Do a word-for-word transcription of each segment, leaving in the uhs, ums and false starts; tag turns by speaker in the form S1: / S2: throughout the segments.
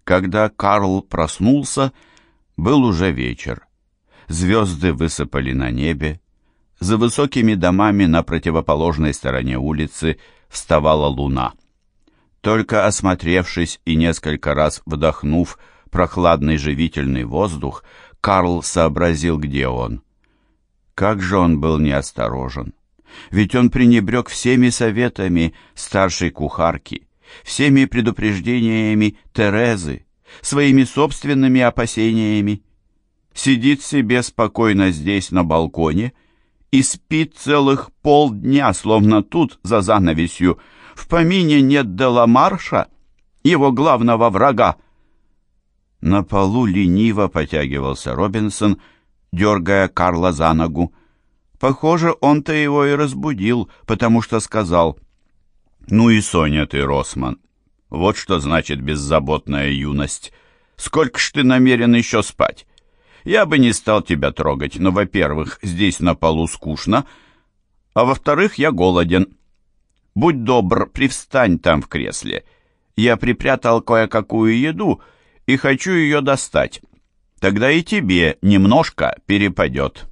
S1: Когда Карл проснулся, был уже вечер. Звезды высыпали на небе. За высокими домами на противоположной стороне улицы вставала луна. Только осмотревшись и несколько раз вдохнув прохладный живительный воздух, Карл сообразил, где он. Как же он был неосторожен! Ведь он пренебрег всеми советами старшей кухарки, всеми предупреждениями Терезы, своими собственными опасениями. Сидит себе спокойно здесь на балконе и спит целых полдня, словно тут, за занавесью, в помине нет Деламарша, его главного врага. На полу лениво потягивался Робинсон, дергая Карла за ногу. Похоже, он-то его и разбудил, потому что сказал: «Ну и Соня ты, Росман, вот что значит беззаботная юность. Сколько ж ты намерен еще спать? Я бы не стал тебя трогать, но, во-первых, здесь на полу скучно, а во-вторых, я голоден. Будь добр, привстань там в кресле. Я припрятал кое-какую еду и хочу ее достать. Тогда и тебе немножко перепадет».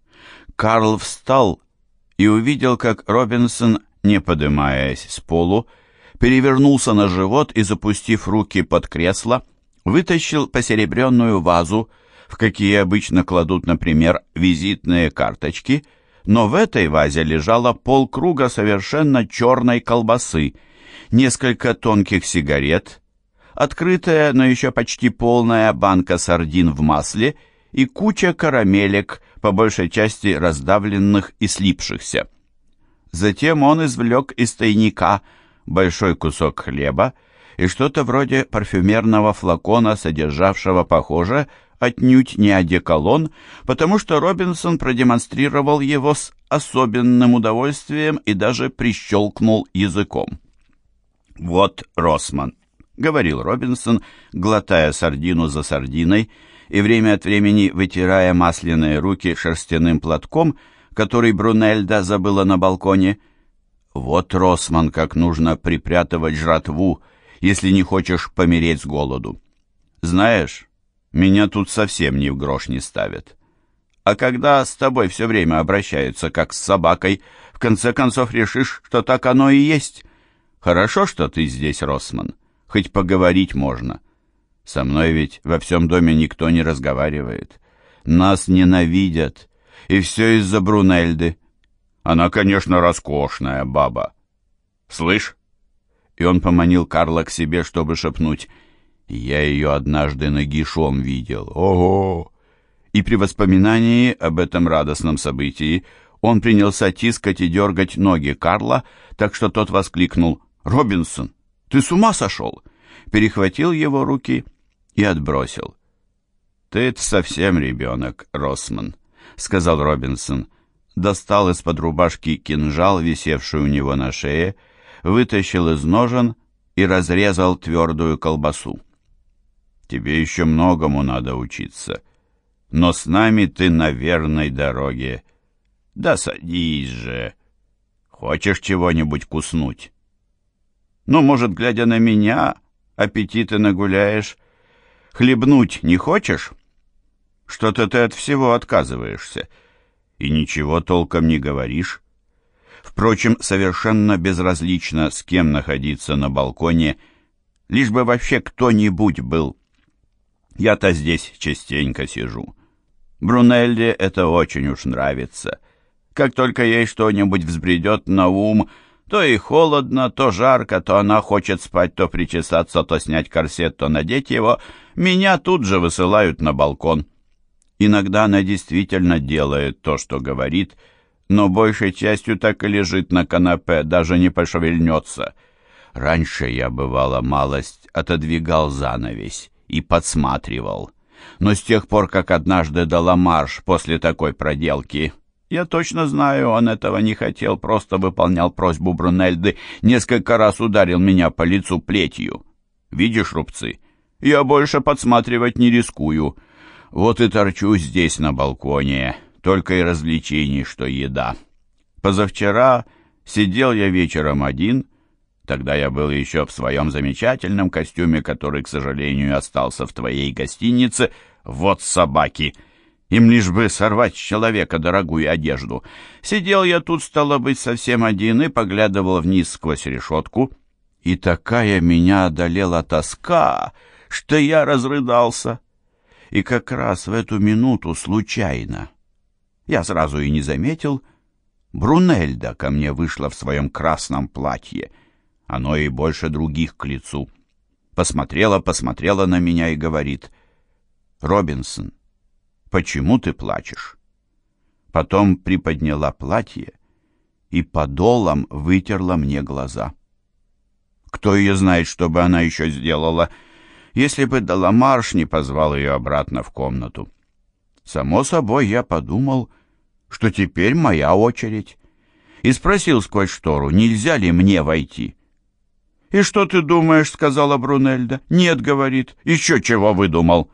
S1: Карл встал и увидел, как Робинсон, не подымаясь с полу, перевернулся на живот и, запустив руки под кресло, вытащил посеребренную вазу, в какие обычно кладут, например, визитные карточки, но в этой вазе лежало полкруга совершенно черной колбасы, несколько тонких сигарет, открытая, но еще почти полная банка сардин в масле и куча карамелек, по большей части раздавленных и слипшихся. Затем он извлек из тайника большой кусок хлеба и что-то вроде парфюмерного флакона, содержавшего, похоже, отнюдь не одеколон, потому что Робинсон продемонстрировал его с особенным удовольствием и даже прищелкнул языком. «Вот, Росман», — говорил Робинсон, глотая сардину за сардиной и время от времени вытирая масляные руки шерстяным платком, который Брунельда забыла на балконе. «Вот, Росман, как нужно припрятывать жратву, если не хочешь помереть с голоду. Знаешь, меня тут совсем ни в грош не ставят. А когда с тобой все время обращаются как с собакой, в конце концов решишь, что так оно и есть. Хорошо, что ты здесь, Росман, хоть поговорить можно. Со мной ведь во всем доме никто не разговаривает. Нас ненавидят, и все из-за Брунельды. Она, конечно, роскошная баба. Слышь?» И он поманил Карла к себе, чтобы шепнуть: «Я ее однажды нагишом видел. Ого!» И при воспоминании об этом радостном событии он принялся тискать и дергать ноги Карла, так что тот воскликнул: «Робинсон, ты с ума сошел?» Перехватил его руки и отбросил. «Ты-то совсем ребенок, Росман», — сказал Робинсон. Достал из-под рубашки кинжал, висевший у него на шее, вытащил из ножен и разрезал твердую колбасу. «Тебе еще многому надо учиться, но с нами ты на верной дороге. Да садись же. Хочешь чего-нибудь куснуть? Ну, может, глядя на меня, аппетиты нагуляешь. Хлебнуть не хочешь? Что-то ты от всего отказываешься и ничего толком не говоришь. Впрочем, совершенно безразлично, с кем находиться на балконе, лишь бы вообще кто-нибудь был. Я-то здесь частенько сижу. Брунельде это очень уж нравится. Как только ей что-нибудь взбредет на ум, то и холодно, то жарко, то она хочет спать, то причесаться, то снять корсет, то надеть его, меня тут же высылают на балкон. Иногда она действительно делает то, что говорит, но большей частью так и лежит на канапе, даже не пошевельнется. Раньше я, бывало, малость отодвигал занавесь и подсматривал. Но с тех пор, как однажды дала марш после такой проделки, я точно знаю, он этого не хотел, просто выполнял просьбу Брунельды, несколько раз ударил меня по лицу плетью. Видишь рубцы? Я больше подсматривать не рискую. Вот и торчу здесь на балконе, только и развлечений, что еда. Позавчера сидел я вечером один, Тогда я был еще в своем замечательном костюме, который, к сожалению, остался в твоей гостинице. Вот собаки! Им лишь бы сорвать с человека дорогую одежду. Сидел я тут, стало быть, совсем один и поглядывал вниз сквозь решетку. И такая меня одолела тоска, что я разрыдался. И как раз в эту минуту случайно, я сразу и не заметил, Брунельда ко мне вышла в своем красном платье. Оно ей больше других к лицу. Посмотрела, посмотрела на меня и говорит: «Робинсон, почему ты плачешь?» Потом приподняла платье и подолом вытерла мне глаза. Кто ее знает, что бы она еще сделала, если бы Деламарш не позвал ее обратно в комнату. Само собой, я подумал, что теперь моя очередь, и спросил сквозь штору, нельзя ли мне войти. «И что ты думаешь?» — сказала Брунельда. «Нет, — говорит, — еще чего выдумал».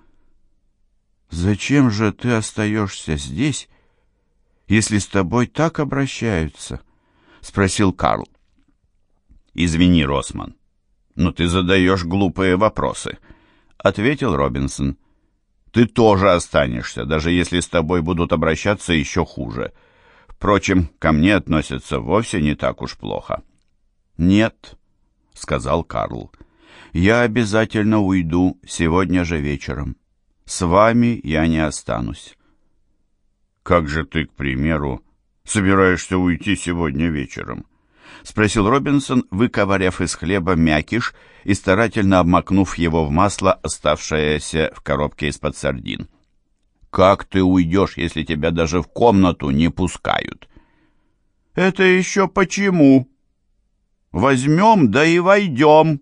S1: «Зачем же ты остаешься здесь, если с тобой так обращаются?» — спросил Карл. «Извини, Росман, но ты задаешь глупые вопросы», — ответил Робинсон. «Ты тоже останешься, даже если с тобой будут обращаться еще хуже. Впрочем, ко мне относятся вовсе не так уж плохо». «Нет», — сказал Карл, — «я обязательно уйду сегодня же вечером. С вами я не останусь». «Как же ты, к примеру, собираешься уйти сегодня вечером?» — спросил Робинсон, выковыряв из хлеба мякиш и старательно обмакнув его в масло, оставшееся в коробке из-под сардин. «Как ты уйдешь, если тебя даже в комнату не пускают?» «Это еще почему? Возьмем, да и войдем».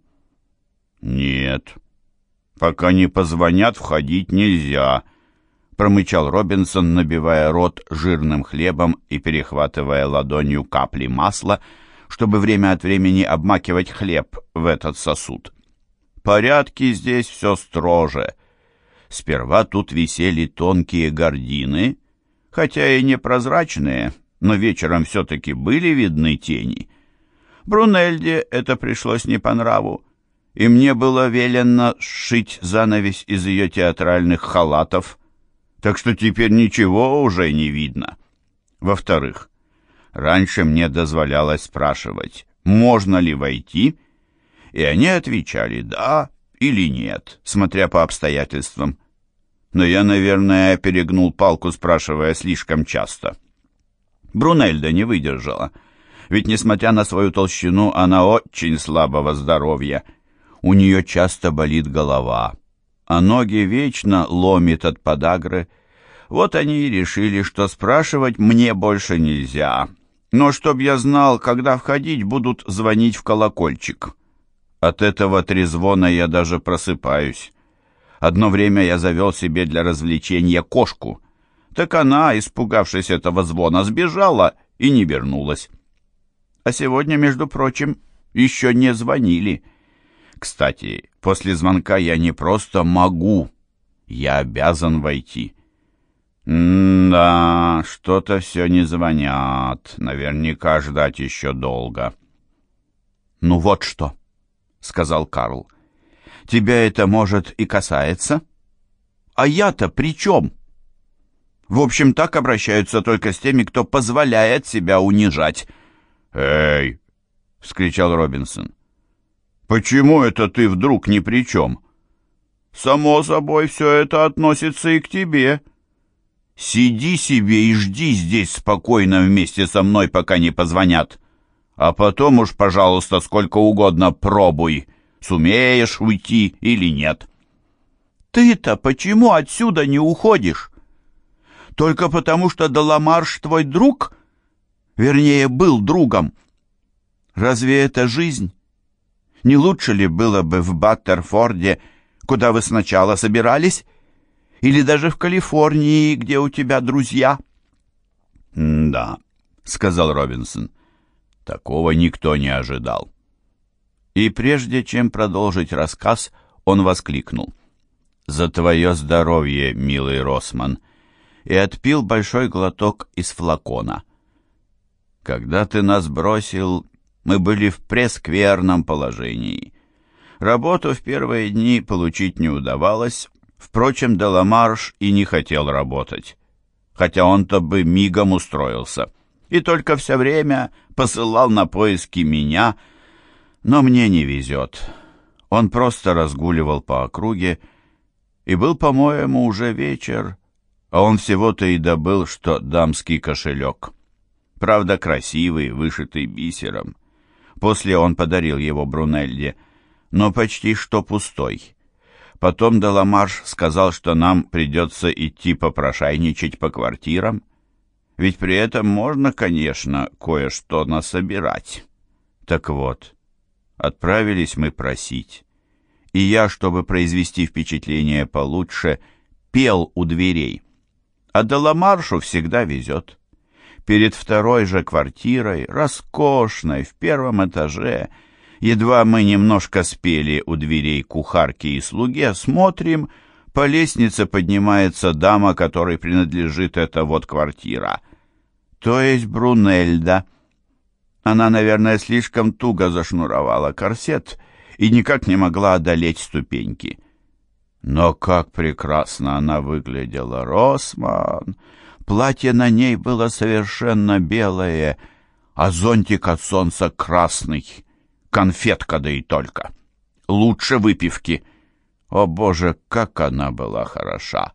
S1: «Нет, пока не позвонят, входить нельзя», — промычал Робинсон, набивая рот жирным хлебом и перехватывая ладонью капли масла, чтобы время от времени обмакивать хлеб в этот сосуд. «Порядки здесь все строже. Сперва тут висели тонкие гардины, хотя и непрозрачные, но вечером все-таки были видны тени. Брунельде это пришлось не по нраву, и мне было велено сшить занавесь из ее театральных халатов, так что теперь ничего уже не видно. Во-вторых, раньше мне дозволялось спрашивать, можно ли войти, и они отвечали «да» или «нет», смотря по обстоятельствам. Но я, наверное, перегнул палку, спрашивая слишком часто. Брунельда не выдержала, ведь, несмотря на свою толщину, она очень слабого здоровья. У нее часто болит голова, а ноги вечно ломит от подагры. Вот они и решили, что спрашивать мне больше нельзя, но чтоб я знал, когда входить, будут звонить в колокольчик. От этого трезвона я даже просыпаюсь. Одно время я завел себе для развлечения кошку. Так она, испугавшись этого звона, сбежала и не вернулась. А сегодня, между прочим, еще не звонили. Кстати, после звонка я не просто могу, я обязан войти. «М-да, что-то все не звонят. Наверняка ждать еще долго». «Ну вот что», — сказал Карл. «Тебя это, может, и касается? А я-то при чем? В общем, так обращаются только с теми, кто позволяет себя унижать». «Эй!» — вскричал Робинсон. «Почему это ты вдруг ни при чем? Само собой, все это относится и к тебе. Сиди себе и жди здесь спокойно вместе со мной, пока не позвонят. А потом уж, пожалуйста, сколько угодно пробуй, сумеешь уйти или нет». «Ты-то почему отсюда не уходишь? Только потому, что Деламарш твой друг? Вернее, был другом. Разве это жизнь? Не лучше ли было бы в Баттерфорде, куда вы сначала собирались? Или даже в Калифорнии, где у тебя друзья?» «Да», — сказал Робинсон, — «такого никто не ожидал». И прежде чем продолжить рассказ, он воскликнул: «За твое здоровье, милый Росман!» и отпил большой глоток из флакона. «Когда ты нас бросил, мы были в прескверном положении. Работу в первые дни получить не удавалось, впрочем, Деламарш и не хотел работать, хотя он-то бы мигом устроился, и только все время посылал на поиски меня, но мне не везет. Он просто разгуливал по округе, и был, по-моему, уже вечер, а он всего-то и добыл, что дамский кошелек. Правда, красивый, вышитый бисером. После он подарил его Брунельде, но почти что пустой. Потом Деламарш сказал, что нам придется идти попрошайничать по квартирам, ведь при этом можно, конечно, кое-что насобирать. Так вот, отправились мы просить. И я, чтобы произвести впечатление получше, пел у дверей. А Деламаршу всегда везет. Перед второй же квартирой, роскошной, в первом этаже, едва мы немножко спели у дверей кухарки и слуге, смотрим, по лестнице поднимается дама, которой принадлежит эта вот квартира. То есть Брунельда. Она, наверное, слишком туго зашнуровала корсет и никак не могла одолеть ступеньки. Но как прекрасно она выглядела, Росман! Платье на ней было совершенно белое, а зонтик от солнца красный. Конфетка, да и только. Лучше выпивки. О, Боже, как она была хороша!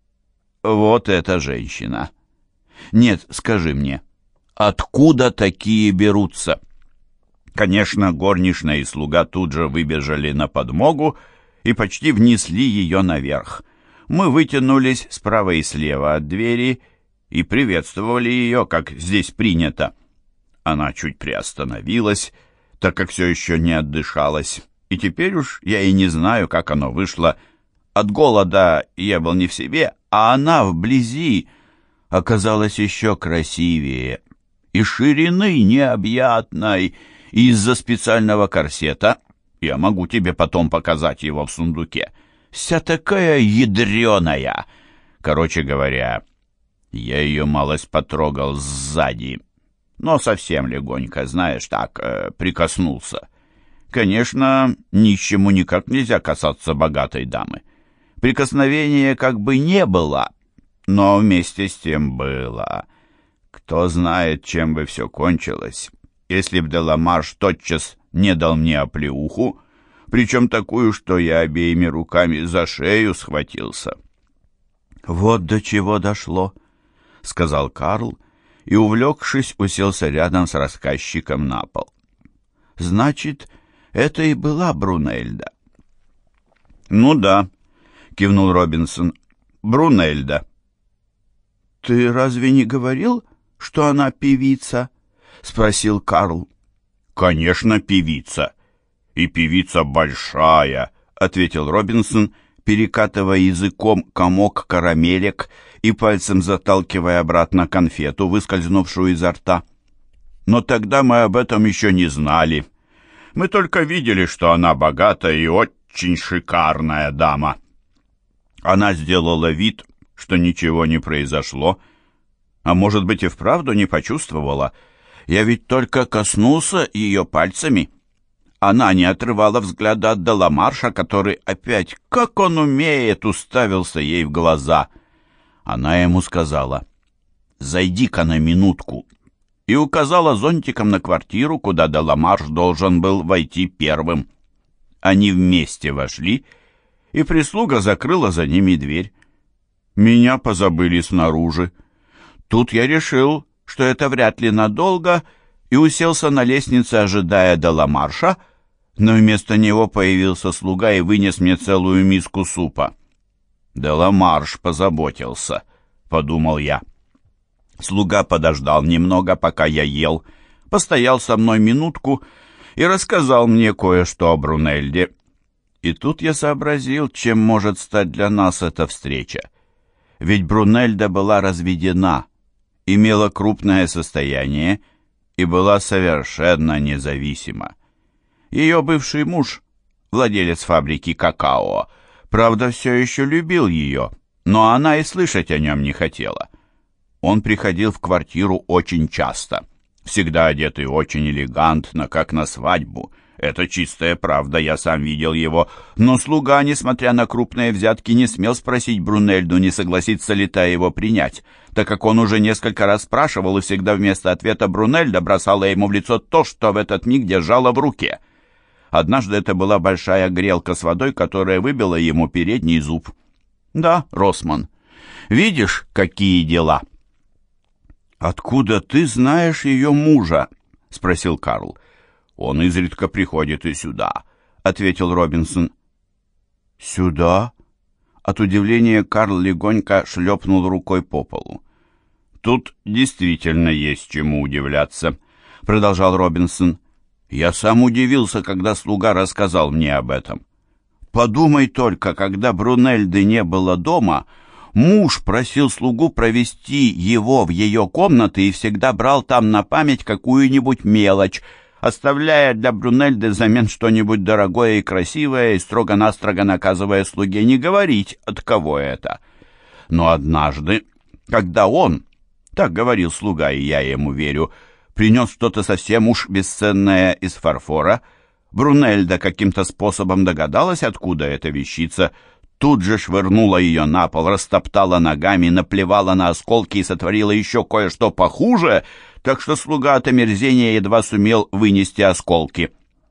S1: Вот эта женщина! Нет, скажи мне, откуда такие берутся? Конечно, горничная и слуга тут же выбежали на подмогу и почти внесли ее наверх. Мы вытянулись справа и слева от двери и приветствовали ее, как здесь принято. Она чуть приостановилась, так как все еще не отдышалась, и теперь уж я и не знаю, как оно вышло. От голода я был не в себе, а она вблизи оказалась еще красивее, и ширины необъятной, и из-за специального корсета, я могу тебе потом показать его в сундуке, вся такая ядреная. Короче говоря, я ее малость потрогал сзади, но совсем легонько, знаешь, так, э, прикоснулся. Конечно, нищему никак нельзя касаться богатой дамы. Прикосновения как бы не было, но вместе с тем было. Кто знает, чем бы все кончилось, если б Деламарш тотчас не дал мне оплеуху, причем такую, что я обеими руками за шею схватился. «Вот до чего дошло», — сказал Карл, и, увлекшись, уселся рядом с рассказчиком на пол. «Значит, это и была Брунельда?» «Ну да», — кивнул Робинсон, — «Брунельда». «Ты разве не говорил, что она певица?» — спросил Карл. «Конечно, певица. И певица большая», — ответил Робинсон, перекатывая языком комок карамелек и пальцем заталкивая обратно конфету, выскользнувшую изо рта. «Но тогда мы об этом еще не знали. Мы только видели, что она богатая и очень шикарная дама». Она сделала вид, что ничего не произошло, а может быть и вправду не почувствовала. Я ведь только коснулся ее пальцами. Она не отрывала взгляда от Деламарша, который опять, как он умеет, уставился ей в глаза. Она ему сказала: «Зайди-ка на минутку», и указала зонтиком на квартиру, куда Деламарш должен был войти первым. Они вместе вошли, и прислуга закрыла за ними дверь. Меня позабыли снаружи. Тут я решил, что это вряд ли надолго, и уселся на лестнице, ожидая Деламарша, но вместо него появился слуга и вынес мне целую миску супа. «Деламарш позаботился», — подумал я. Слуга подождал немного, пока я ел, постоял со мной минутку и рассказал мне кое-что о Брунельде. И тут я сообразил, чем может стать для нас эта встреча. Ведь Брунельда была разведена, имела крупное состояние и была совершенно независима. Ее бывший муж, владелец фабрики какао, правда, все еще любил ее, но она и слышать о нем не хотела. Он приходил в квартиру очень часто, всегда одетый очень элегантно, как на свадьбу. Это чистая правда, я сам видел его. Но слуга, несмотря на крупные взятки, не смел спросить Брунельду, не согласится ли та его принять, так как он уже несколько раз спрашивал, и всегда вместо ответа Брунельда бросала ему в лицо то, что в этот миг держала в руке. Однажды это была большая грелка с водой, которая выбила ему передний зуб. «Да, Росман, видишь, какие дела?» «Откуда ты знаешь ее мужа?» — спросил Карл. «Он изредка приходит и сюда», — ответил Робинсон. «Сюда?» От удивления Карл легонько шлепнул рукой по полу. «Тут действительно есть чему удивляться», — продолжал Робинсон. «Я сам удивился, когда слуга рассказал мне об этом. Подумай только, когда Брунельды не было дома, муж просил слугу провести его в ее комнаты и всегда брал там на память какую-нибудь мелочь, оставляя для Брунельды взамен что-нибудь дорогое и красивое, и строго-настрого наказывая слуге не говорить, от кого это. Но однажды, когда он, так говорил слуга, и я ему верю, принес что-то совсем уж бесценное из фарфора, Брунельда каким-то способом догадалась, откуда эта вещица, тут же швырнула ее на пол, растоптала ногами, наплевала на осколки и сотворила еще кое-что похуже, так что слуга от омерзения едва сумел вынести осколки.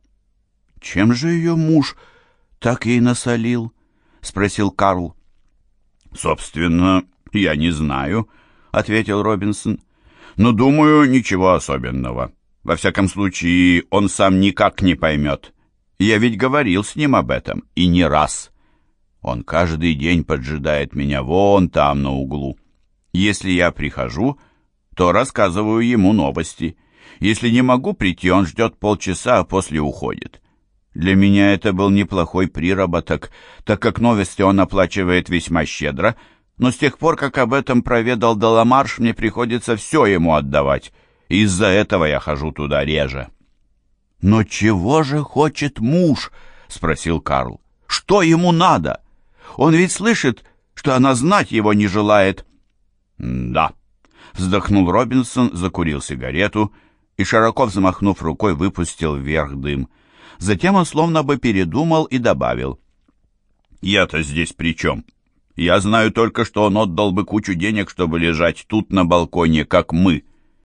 S1: «Чем же ее муж так ей насолил?» — спросил Карл. «Собственно, я не знаю», — ответил Робинсон. «Но, думаю, ничего особенного. Во всяком случае, он сам никак не поймет. Я ведь говорил с ним об этом, и не раз. Он каждый день поджидает меня вон там, на углу. Если я прихожу, то рассказываю ему новости. Если не могу прийти, он ждет полчаса, а после уходит. Для меня это был неплохой приработок, так как новости он оплачивает весьма щедро, но с тех пор, как об этом проведал Деламарш, мне приходится все ему отдавать. Из-за этого я хожу туда реже». «Но чего же хочет муж?» — спросил Карл. «Что ему надо? Он ведь слышит, что она знать его не желает». «Да», — вздохнул Робинсон, закурил сигарету и, широко взмахнув рукой, выпустил вверх дым. Затем он словно бы передумал и добавил: «Я-то здесь при чем? Я знаю только, что он отдал бы кучу денег, чтобы лежать тут на балконе, как мы.